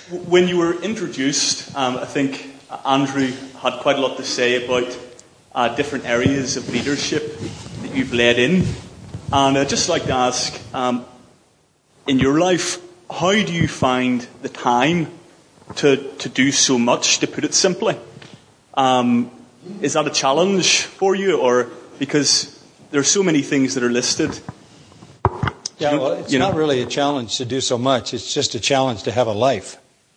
When you were introduced, I think Andrew had quite a lot to say about different areas of leadership that you've led in. And I'd just like to ask, in your life, how do you find the time to do so much, to put it simply? Is that a challenge for you, or because there are so many things that are listed? Yeah, well, it's not really a challenge to do so much. It's just a challenge to have a life.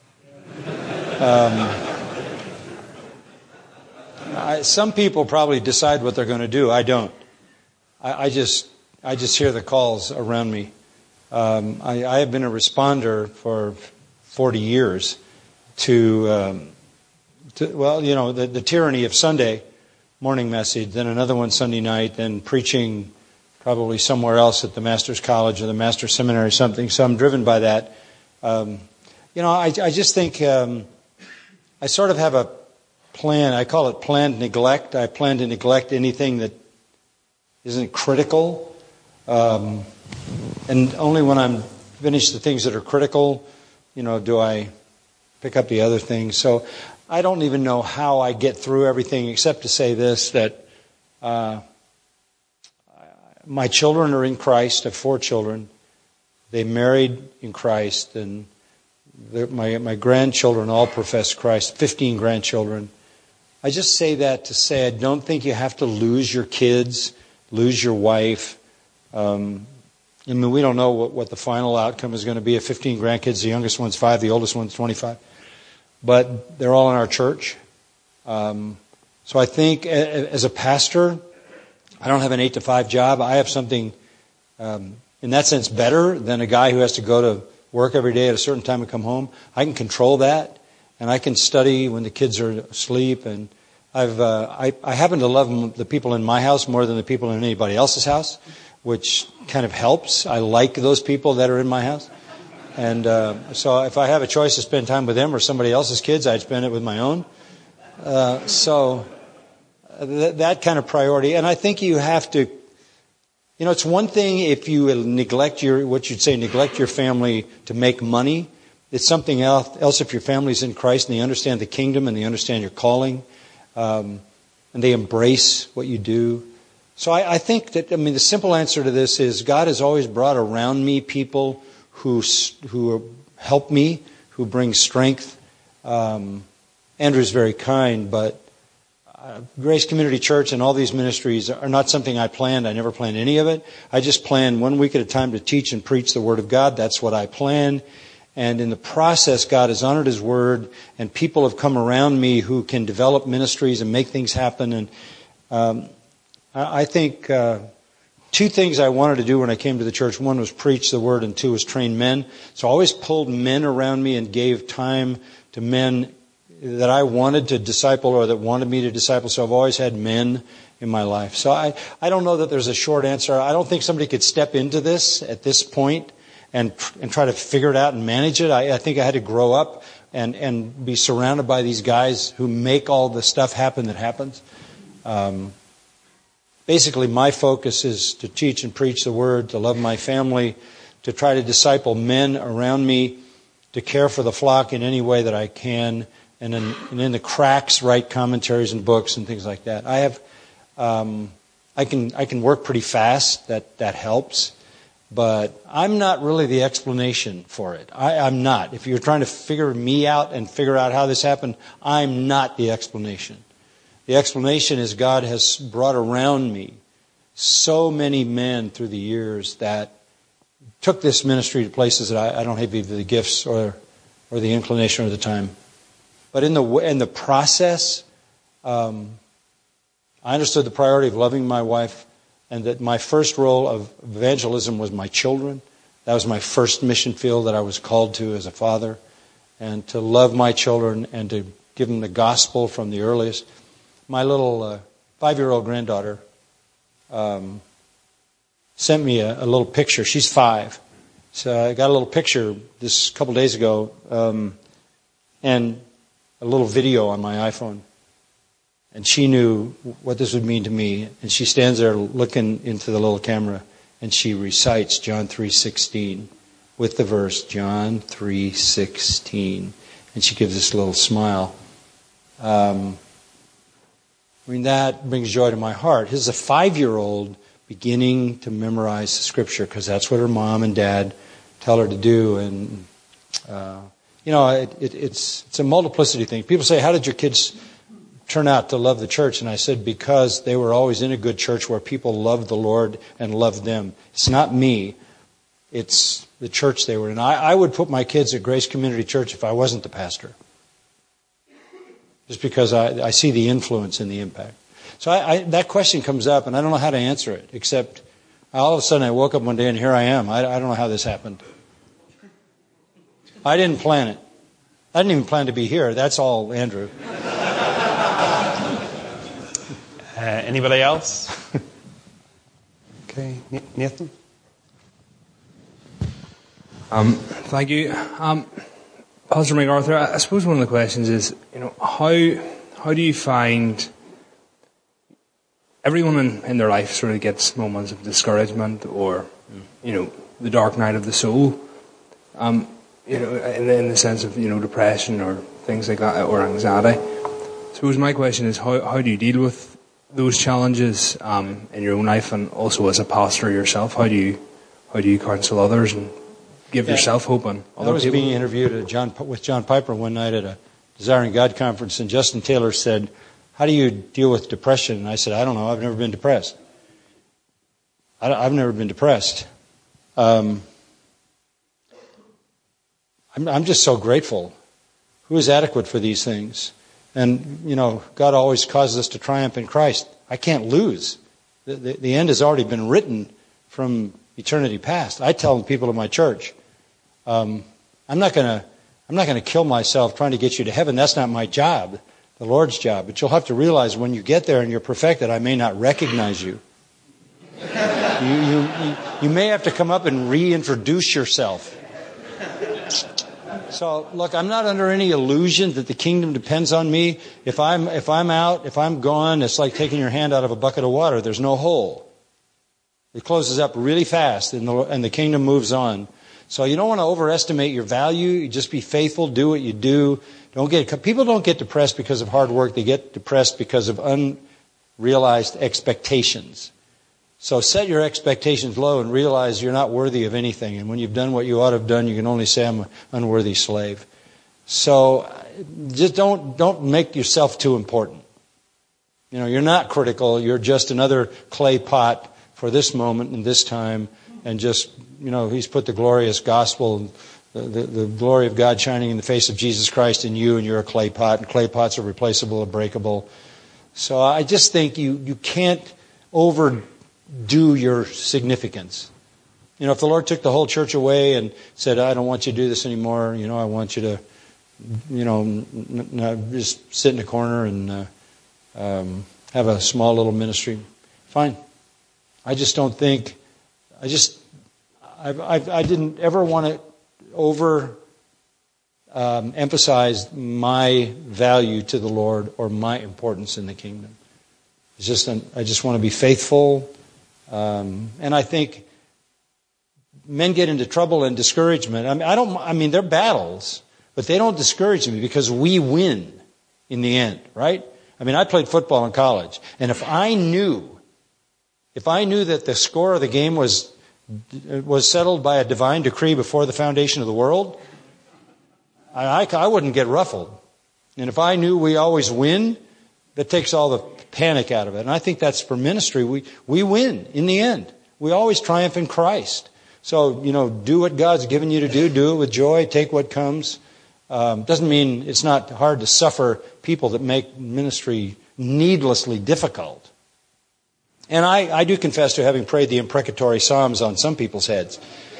Some people probably decide what they're going to do. I don't. I just hear the calls around me. I have been a responder for 40 years to the tyranny of Sunday morning message, then another one Sunday night, then preaching probably somewhere else at the Master's College or the Master's Seminary or something. So I'm driven by that. I just think I sort of have a plan. I call it planned neglect. I plan to neglect anything that isn't critical. And only when I'm finished the things that are critical, do I pick up the other things. So I don't even know how I get through everything except to say this, that my children are in Christ. I have 4 children. They married in Christ, and my grandchildren all profess Christ, 15 grandchildren. I just say that to say I don't think you have to lose your kids, lose your wife. We don't know what the final outcome is going to be of 15 grandkids. The youngest one's 5, the oldest one's 25. But they're all in our church. So I think as a pastor, I don't have an 8-to-5 job. I have something, in that sense, better than a guy who has to go to work every day at a certain time and come home. I can control that, and I can study when the kids are asleep. And I happen to love the people in my house more than the people in anybody else's house, which kind of helps. I like those people that are in my house. And so if I have a choice to spend time with them or somebody else's kids, I'd spend it with my own. So that kind of priority. And I think you have to, it's one thing if you neglect neglect your family to make money. It's something else if your family's in Christ and they understand the kingdom and they understand your calling, and they embrace what you do. So I think that, the simple answer to this is God has always brought around me people who help me, who bring strength. Andrew's very kind, but Grace Community Church and all these ministries are not something I planned. I never planned any of it. I just planned 1 week at a time to teach and preach the Word of God. That's what I planned. And in the process, God has honored His Word, and people have come around me who can develop ministries and make things happen. And I think 2 things I wanted to do when I came to the church. 1 was preach the Word, and 2 was train men. So I always pulled men around me and gave time to men that I wanted to disciple or that wanted me to disciple. So I've always had men in my life. So I don't know that there's a short answer. I don't think somebody could step into this at this point and try to figure it out and manage it. I think I had to grow up and be surrounded by these guys who make all the stuff happen that happens. Basically, my focus is to teach and preach the Word, to love my family, to try to disciple men around me, to care for the flock in any way that I can, and in the cracks, write commentaries and books and things like that. I can work pretty fast. That helps, but I'm not really the explanation for it. I'm not. If you're trying to figure me out and figure out how this happened, I'm not the explanation. The explanation is God has brought around me so many men through the years that took this ministry to places that I don't have either the gifts or the inclination or the time. But in the process, I understood the priority of loving my wife, and that my first role of evangelism was my children. That was my first mission field that I was called to as a father, and to love my children and to give them the gospel from the earliest. My little 5-year-old granddaughter sent me a little picture. She's 5. So I got a little picture this couple days ago, and a little video on my iPhone. And she knew what this would mean to me. And she stands there looking into the little camera, and she recites John 3:16 with the verse, John 3:16. And she gives this little smile. That brings joy to my heart. Here's a 5-year-old beginning to memorize the Scripture because that's what her mom and dad tell her to do. And, it's a multiplicity thing. People say, how did your kids turn out to love the church? And I said, because they were always in a good church where people loved the Lord and loved them. It's not me. It's the church they were in. I would put my kids at Grace Community Church if I wasn't the pastor. Just because I see the influence and the impact. So that question comes up, and I don't know how to answer it, except all of a sudden I woke up one day and here I am. I don't know how this happened. I didn't plan it. I didn't even plan to be here. That's all Andrew. Anybody else? Okay, Nathan? Thank you. Pastor MacArthur, I suppose one of the questions is, how do you find everyone in their life sort of gets moments of discouragement or, the dark night of the soul, in the sense of, depression or things like that, or anxiety. I suppose my question is, how do you deal with those challenges in your own life, and also as a pastor yourself, how do you counsel others and give yourself hope on other people? I was being interviewed with John Piper one night at a Desiring God conference, and Justin Taylor said, how do you deal with depression? And I said, I don't know. I've never been depressed. I've never been depressed. I'm just so grateful. Who is adequate for these things? And, God always causes us to triumph in Christ. I can't lose. The end has already been written from eternity past. I tell people in my church, I'm not going to kill myself trying to get you to heaven. That's not my job, the Lord's job. But you'll have to realize when you get there and you're perfected, I may not recognize you. You may have to come up and reintroduce yourself. So, look, I'm not under any illusion that the kingdom depends on me. If I'm out, if I'm gone, it's like taking your hand out of a bucket of water. There's no hole. It closes up really fast, and the kingdom moves on. So you don't want to overestimate your value. You just be faithful. Do what you do. People don't get depressed because of hard work. They get depressed because of unrealized expectations. So set your expectations low and realize you're not worthy of anything. And when you've done what you ought to have done, you can only say, I'm an unworthy slave. So just don't make yourself too important. You're not critical. You're just another clay pot for this moment and this time. And just, He's put the glorious gospel, the glory of God shining in the face of Jesus Christ in you, and you're a clay pot. And clay pots are replaceable or breakable. So I just think you can't overdo your significance. If the Lord took the whole church away and said, I don't want you to do this anymore, I want you to, just sit in a corner and have a small little ministry, fine. I just don't think, I didn't ever want to emphasize my value to the Lord or my importance in the kingdom. I just want to be faithful. And I think men get into trouble and discouragement. They're battles, but they don't discourage me because we win in the end, right? I played football in college, and if I knew that the score of the game was settled by a divine decree before the foundation of the world, I wouldn't get ruffled. And if I knew we always win, that takes all the panic out of it. And I think that's for ministry. We win in the end. We always triumph in Christ. So, do what God's given you to do. Do it with joy. Take what comes. Doesn't mean it's not hard to suffer people that make ministry needlessly difficult. And I do confess to having prayed the imprecatory psalms on some people's heads.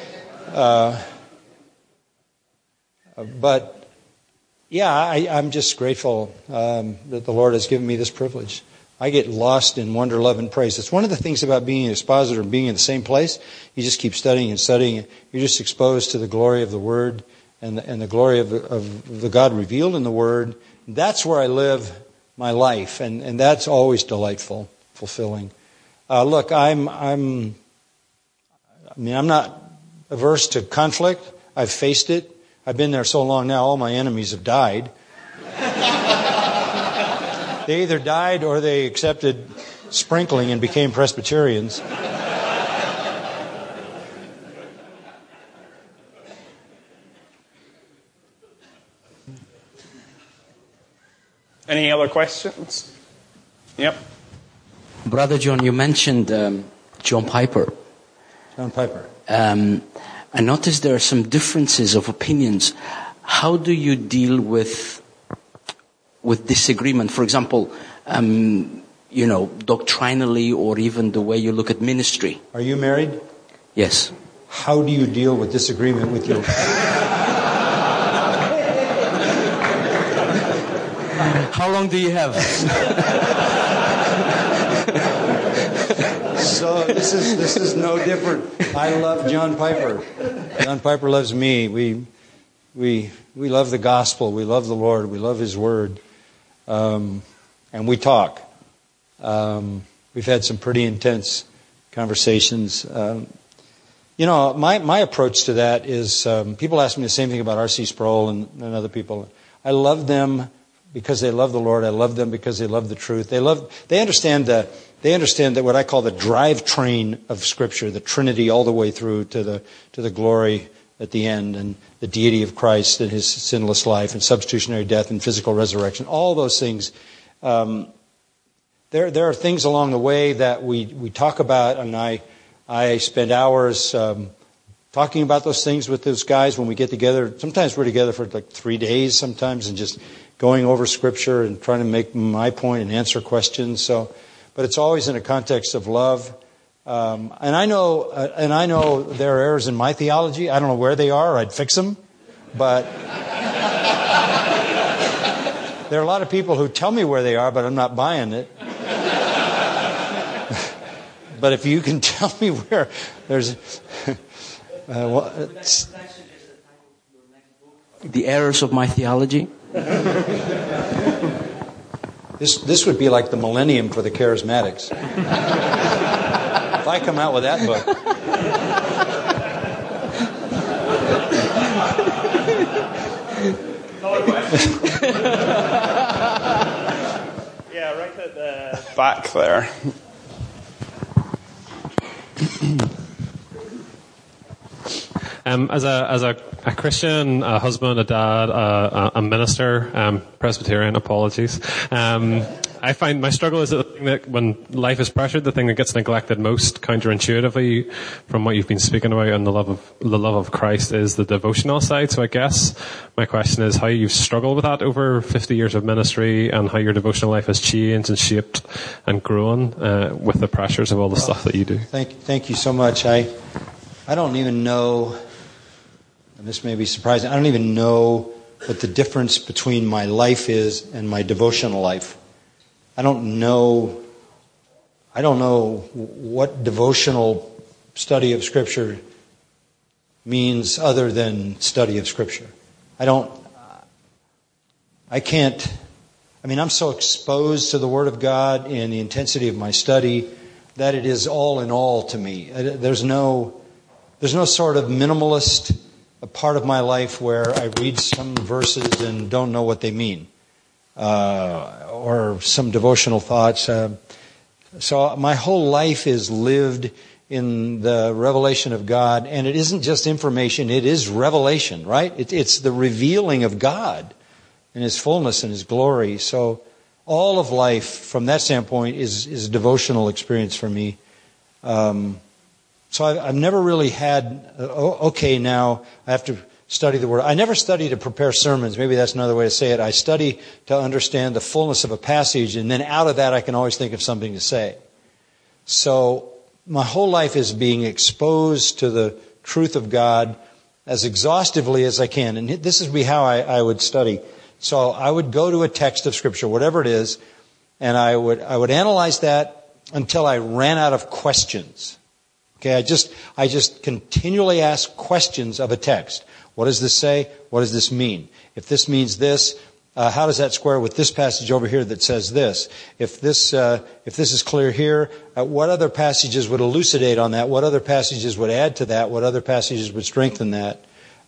But, yeah, I'm just grateful that the Lord has given me this privilege. I get lost in wonder, love, and praise. It's one of the things about being an expositor and being in the same place. You just keep studying and studying. You're just exposed to the glory of the Word and the glory of the God revealed in the Word. That's where I live my life, and that's always delightful, fulfilling. Look, I'm not averse to conflict. I've faced it. I've been there so long now, all my enemies have died. They either died or they accepted sprinkling and became Presbyterians. Any other questions? Yep. Brother John, you mentioned John Piper. John Piper. I noticed there are some differences of opinions. How do you deal with disagreement? For example, doctrinally, or even the way you look at ministry. Are you married? Yes. How do you deal with disagreement with your... How long do you have? So this is no different. I love John Piper. John Piper loves me. We love the gospel. We love the Lord. We love His Word. And we talk. We've had some pretty intense conversations. My approach to that is, people ask me the same thing about R.C. Sproul and other people. I love them because they love the Lord. I love them because they love the truth. They understand that what I call the drivetrain of Scripture, the Trinity all the way through to the glory at the end, and the deity of Christ and His sinless life and substitutionary death and physical resurrection. All those things. There are things along the way that we talk about, and I spend hours talking about those things with those guys when we get together. Sometimes we're together for like 3 days sometimes, and just going over Scripture and trying to make my point and answer questions. But it's always in a context of love. And I know there are errors in my theology. I don't know where they are. I'd fix them. But there are a lot of people who tell me where they are, but I'm not buying it. But if you can tell me where there's... The errors of my theology? This would be like the millennium for the charismatics. If I come out with that book. Yeah, right at the back there. As a Christian, a husband, a dad, a minister, Presbyterian, apologies. I find my struggle is that when life is pressured, the thing that gets neglected most, counterintuitively, from what you've been speaking about, and the love of Christ, is the devotional side. So I guess my question is how you've struggled with that over 50 years of ministry, and how your devotional life has changed and shaped and grown with the pressures of all the stuff that you do. Thank you so much. I don't even know, and this may be surprising, I don't even know what the difference between my life is and my devotional life. I don't know what devotional study of Scripture means other than study of Scripture. I'm so exposed to the Word of God and the intensity of my study that it is all in all to me. There's no sort of minimalist part of my life where I read some verses and don't know what they mean. Or some devotional thoughts. So my whole life is lived in the revelation of God, and it isn't just information, it is revelation, right? It's the revealing of God in His fullness and His glory. So all of life, from that standpoint, is a devotional experience for me. So I've never really had, now I have to study the Word. I never study to prepare sermons. Maybe that's another way to say it. I study to understand the fullness of a passage, and then out of that I can always think of something to say. So my whole life is being exposed to the truth of God as exhaustively as I can. And this would be how I would study. So I would go to a text of Scripture, whatever it is, and I would analyze that until I ran out of questions. Okay, I just continually ask questions of a text. What does this say? What does this mean? If this means this, how does that square with this passage over here that says this? If this is clear here, what other passages would elucidate on that? What other passages would add to that? What other passages would strengthen that?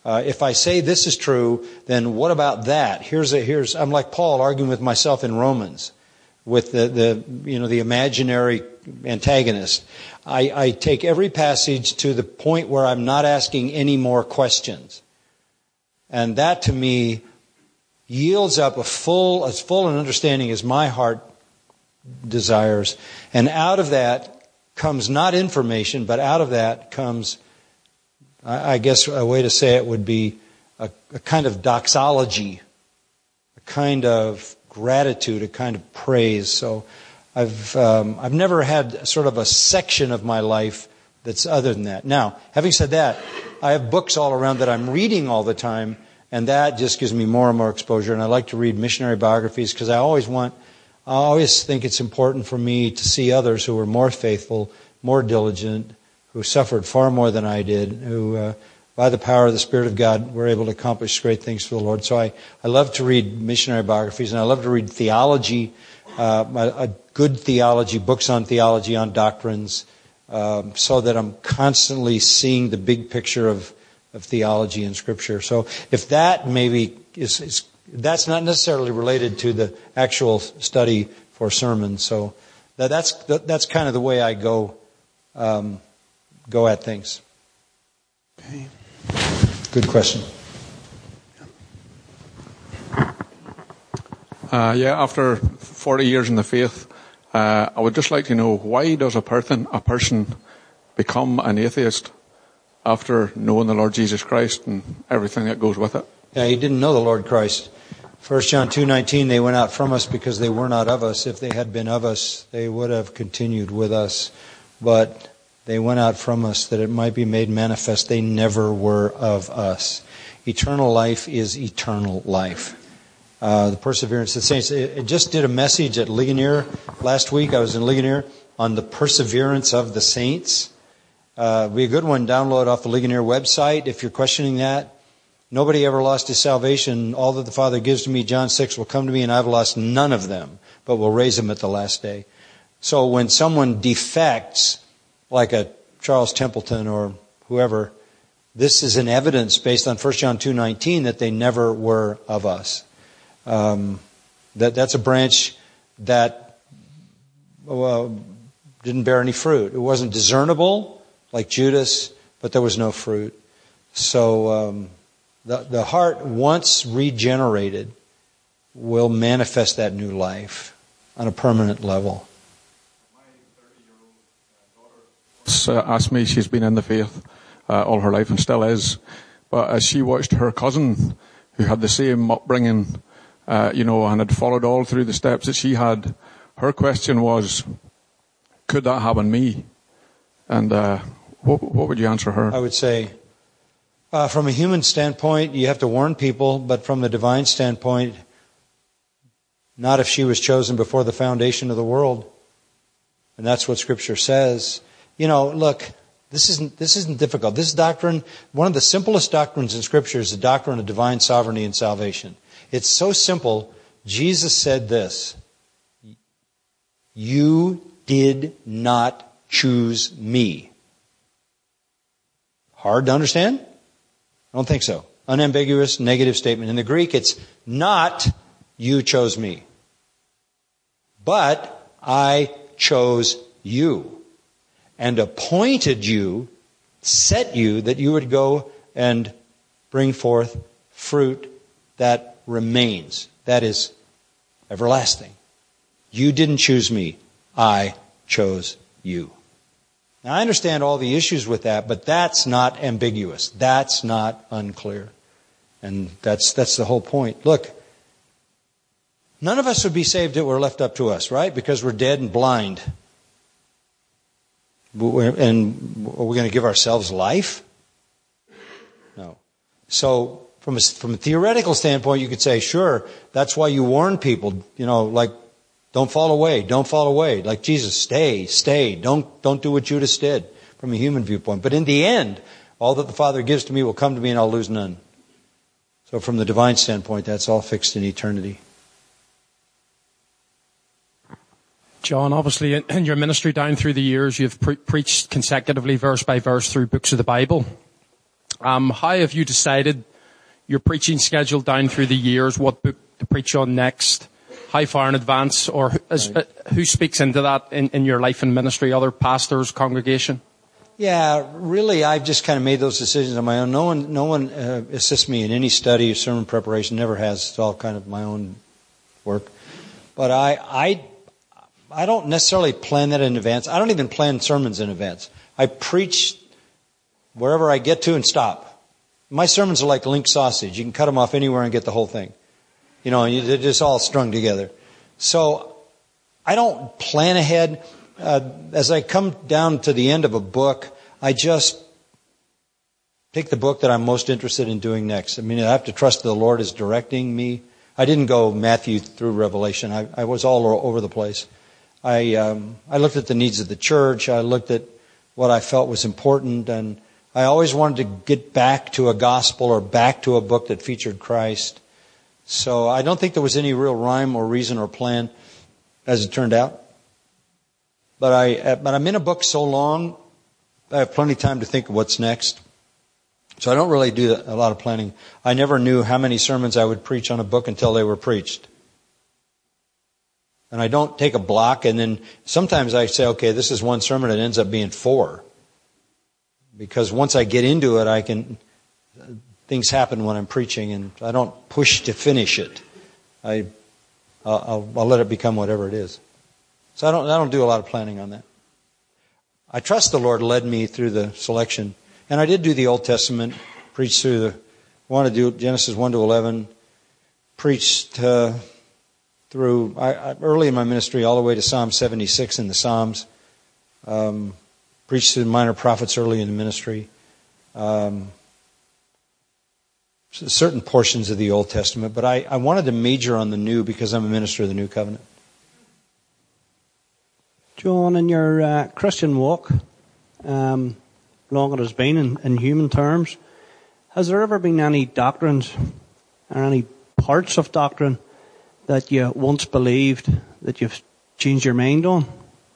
If I say this is true, then what about that? I'm like Paul arguing with myself in Romans, with the imaginary antagonist. I take every passage to the point where I'm not asking any more questions. And that to me yields up as full an understanding as my heart desires. And out of that comes not information, but out of that comes, I guess a way to say it would be a kind of doxology, a kind of gratitude, a kind of praise. So I've never had sort of a section of my life that's other than that. Now, having said that, I have books all around that I'm reading all the time, and that just gives me more and more exposure. And I like to read missionary biographies because I always think it's important for me to see others who were more faithful, more diligent, who suffered far more than I did, who by the power of the Spirit of God were able to accomplish great things for the Lord. So I love to read missionary biographies, and I love to read theology, a good theology, books on theology, on doctrines, so that I'm constantly seeing the big picture of theology and Scripture. So if that maybe that's not necessarily related to the actual study for sermons. So that's kind of the way I go at things. Okay. Good question. After 40 years in the faith, I would just like to know, why does a person become an atheist after knowing the Lord Jesus Christ and everything that goes with it? Yeah, he didn't know the Lord Christ. 1 John 2:19, they went out from us because they were not of us. If they had been of us, they would have continued with us. But they went out from us that it might be made manifest they never were of us. Eternal life is eternal life. The perseverance of the saints. I just did a message at Ligonier last week. I was in Ligonier on the perseverance of the saints. It'd be a good one. Download off the Ligonier website if you're questioning that. Nobody ever lost his salvation. All that the Father gives to me, John 6, will come to me, and I've lost none of them, but will raise them at the last day. So when someone defects, like a Charles Templeton or whoever, this is an evidence based on 1 John 2:19 that they never were of us. That's a branch that didn't bear any fruit. It wasn't discernible like Judas, but there was no fruit. So the heart, once regenerated, will manifest that new life on a permanent level. Asked me, she's been in the faith all her life and still is, but as she watched her cousin who had the same upbringing, and had followed all through the steps that she had, her question was, could that happen to me? And what would you answer her? I would say, from a human standpoint, you have to warn people, but from the divine standpoint, not if she was chosen before the foundation of the world. And that's what Scripture says. Look, this isn't difficult. This doctrine, one of the simplest doctrines in Scripture, is the doctrine of divine sovereignty and salvation. It's so simple. Jesus said this: "You did not choose me." Hard to understand? I don't think so. Unambiguous, negative statement. In the Greek, it's not "you chose me," but "I chose you and appointed you, set you, that you would go and bring forth fruit that remains, that is everlasting. You didn't choose me, I chose you." Now I understand all the issues with that, but that's not ambiguous. That's not unclear. And that's the whole point. Look, none of us would be saved if it were left up to us, right? Because we're dead and blind. And are we going to give ourselves life? No. So from a theoretical standpoint, you could say, sure, that's why you warn people, like, don't fall away, like Jesus, stay, don't do what Judas did, from a human viewpoint. But in the end, all that the Father gives to me will come to me and I'll lose none. So from the divine standpoint, that's all fixed in eternity. John, obviously in your ministry down through the years, you've preached consecutively verse by verse through books of the Bible. How have you decided your preaching schedule down through the years, what book to preach on next, how far in advance, or who speaks into that in your life and ministry, other pastors, congregation? Yeah, really, I've just kind of made those decisions on my own. No one assists me in any study or sermon preparation, never has. It's all kind of my own work. But I don't necessarily plan that in advance. I don't even plan sermons in advance. I preach wherever I get to and stop. My sermons are like link sausage. You can cut them off anywhere and get the whole thing. You know, they're just all strung together. So I don't plan ahead. As I come down to the end of a book, I just pick the book that I'm most interested in doing next. I mean, I have to trust the Lord is directing me. I didn't go Matthew through Revelation. I was all over the place. I looked at the needs of the church. I looked at what I felt was important, and I always wanted to get back to a gospel or back to a book that featured Christ. So I don't think there was any real rhyme or reason or plan, as it turned out. But I'm in a book so long, I have plenty of time to think of what's next. So I don't really do a lot of planning. I never knew how many sermons I would preach on a book until they were preached. And I don't take a block, and then sometimes I say, okay, this is one sermon, it ends up being 4. Because once I get into it, things happen when I'm preaching, and I don't push to finish it. I'll let it become whatever it is. So I don't do a lot of planning on that. I trust the Lord led me through the selection. And I did do the Old Testament, preached through I want to do Genesis 1 to 11, preached through, early in my ministry, all the way to Psalm 76 in the Psalms. Preached through the minor prophets early in the ministry. Certain portions of the Old Testament, but I wanted to major on the New because I'm a minister of the New Covenant. John, in your Christian walk, long it has been in human terms, has there ever been any doctrines or any parts of doctrine that you once believed that you've changed your mind on?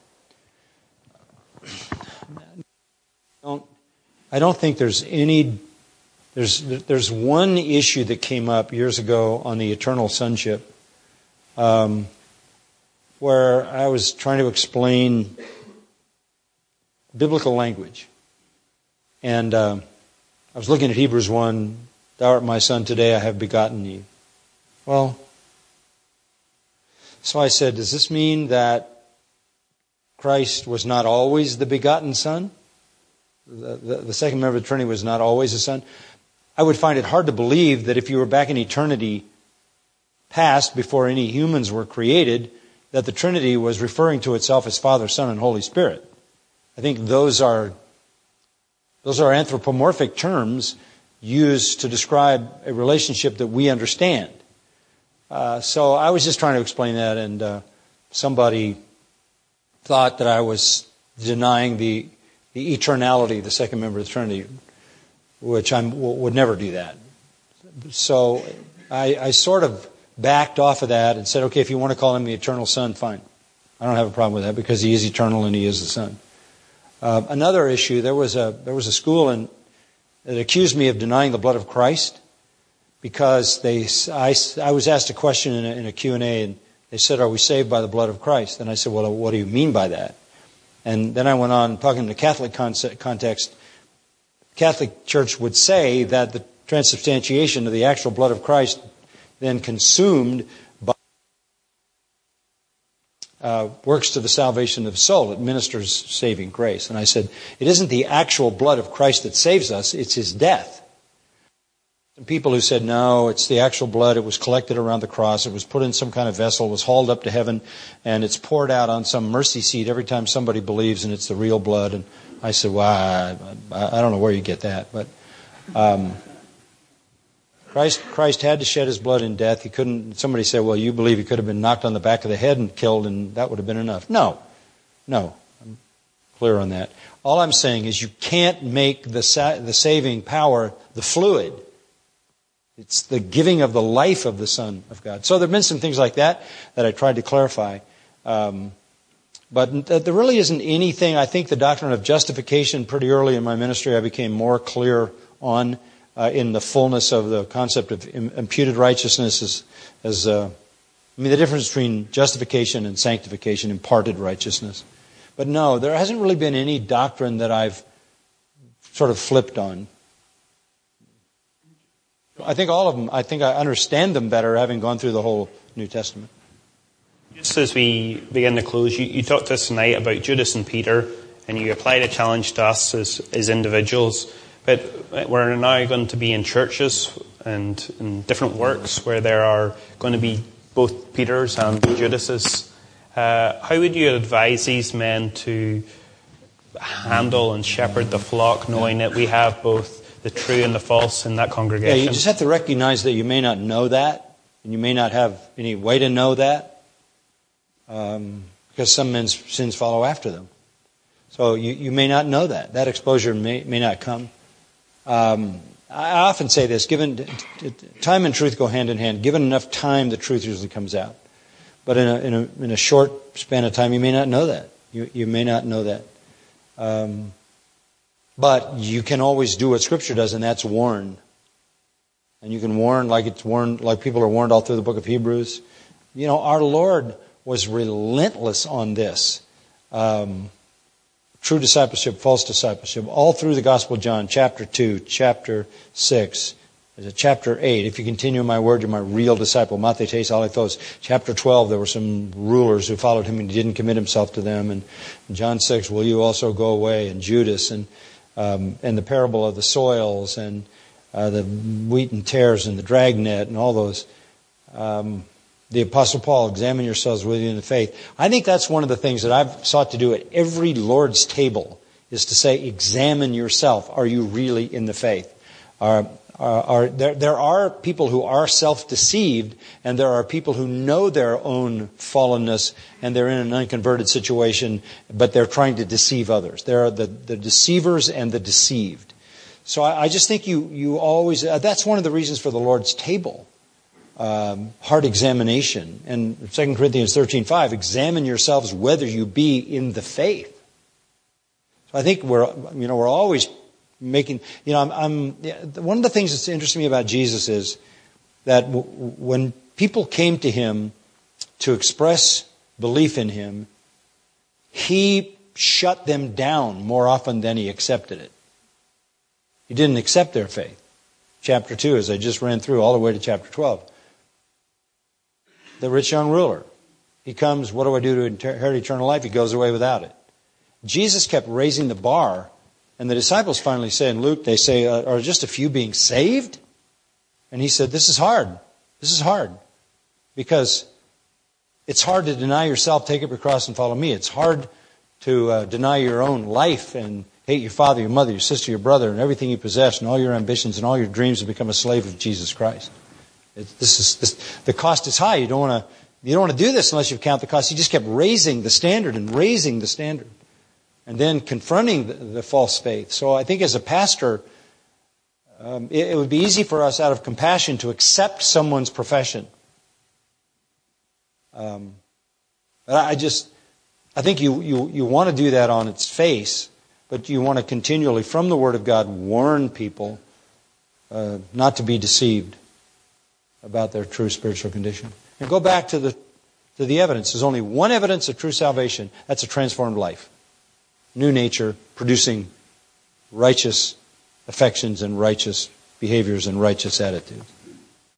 I don't think there's any. There's one issue that came up years ago on the eternal sonship, where I was trying to explain biblical language. And I was looking at Hebrews 1, thou art my son, today I have begotten you. Well, so I said, does this mean that Christ was not always the begotten son? The second member of the Trinity was not always a son? I would find it hard to believe that if you were back in eternity past, before any humans were created, that the Trinity was referring to itself as Father, Son, and Holy Spirit. I think those are anthropomorphic terms used to describe a relationship that we understand. So I was just trying to explain that, and somebody thought that I was denying the eternality of the second member of the Trinity, which I would never do that. So I sort of backed off of that and said, okay, if you want to call him the eternal Son, fine. I don't have a problem with that because he is eternal and he is the Son. Another issue, there was a school that accused me of denying the blood of Christ because I was asked a question in a Q&A, and they said, are we saved by the blood of Christ? And I said, well, what do you mean by that? And then I went on talking in the Catholic context. Catholic Church would say that the transubstantiation of the actual blood of Christ then consumed by works to the salvation of the soul. It ministers saving grace. And I said, it isn't the actual blood of Christ that saves us, it's His death. And people who said, no, it's the actual blood, it was collected around the cross, it was put in some kind of vessel, was hauled up to heaven, and it's poured out on some mercy seat every time somebody believes, and it's the real blood. And I said, well, I don't know where you get that, but Christ had to shed His blood in death. He couldn't. Somebody said, well, you believe He could have been knocked on the back of the head and killed, and that would have been enough. No, I'm clear on that. All I'm saying is you can't make the saving power the fluid. It's the giving of the life of the Son of God. So there have been some things like that I tried to clarify. But there really isn't anything. I think the doctrine of justification, pretty early in my ministry, I became more clear on in the fullness of the concept of imputed righteousness the difference between justification and sanctification, imparted righteousness. But no, there hasn't really been any doctrine that I've sort of flipped on. I think all of them, I understand them better having gone through the whole New Testament. Just as we begin to close, you talked to us tonight about Judas and Peter, and you applied a challenge to us as individuals. But we're now going to be in churches and in different works where there are going to be both Peters and Judases. How would you advise these men to handle and shepherd the flock, knowing that we have both the true and the false in that congregation? Yeah, you just have to recognize that you may not know that, and you may not have any way to know that, because some men's sins follow after them. So you may not know that. That exposure may not come. I often say this, given time and truth go hand in hand. Given enough time, the truth usually comes out. But in a short span of time, you may not know that. You may not know that. But you can always do what Scripture does, and that's warn. And you can warn like people are warned all through the book of Hebrews. You know, our Lord was relentless on this. True discipleship, false discipleship, all through the Gospel of John, chapter 2, chapter 6, chapter 8. If you continue in my word, you're my real disciple. Mathetes alethos. Chapter 12, there were some rulers who followed him and he didn't commit himself to them. And John 6, will you also go away? And Judas, and the parable of the soils, and the wheat and tares, and the dragnet, and all those. The Apostle Paul, examine yourselves within the faith. I think that's one of the things that I've sought to do at every Lord's table, is to say, examine yourself. Are you really in the faith? There are people who are self-deceived, and there are people who know their own fallenness, and they're in an unconverted situation, but they're trying to deceive others. There are the deceivers and the deceived. So I just think you always, that's one of the reasons for the Lord's table. Heart examination. And 2 Corinthians 13:5, examine yourselves whether you be in the faith. So I think we're always making, one of the things that's interesting to me about Jesus is that when people came to him to express belief in him, he shut them down more often than he accepted it. He didn't accept their faith. Chapter 2, as I just ran through, all the way to chapter 12. The rich young ruler. He comes, what do I do to inherit eternal life? He goes away without it. Jesus kept raising the bar, and the disciples finally say in Luke, they say, are just a few being saved? And he said, this is hard. This is hard. Because it's hard to deny yourself, take up your cross, and follow me. It's hard to deny your own life and hate your father, your mother, your sister, your brother, and everything you possess, and all your ambitions and all your dreams, and become a slave of Jesus Christ. The cost is high. You don't want to do this unless you count the cost. He just kept raising the standard and raising the standard, and then confronting the false faith. So I think as a pastor, it would be easy for us out of compassion to accept someone's profession. But I think you want to do that on its face, but you want to continually, from the Word of God, warn people not to be deceived about their true spiritual condition. And go back to the evidence. There's only one evidence of true salvation. That's a transformed life. New nature, producing righteous affections and righteous behaviors and righteous attitudes.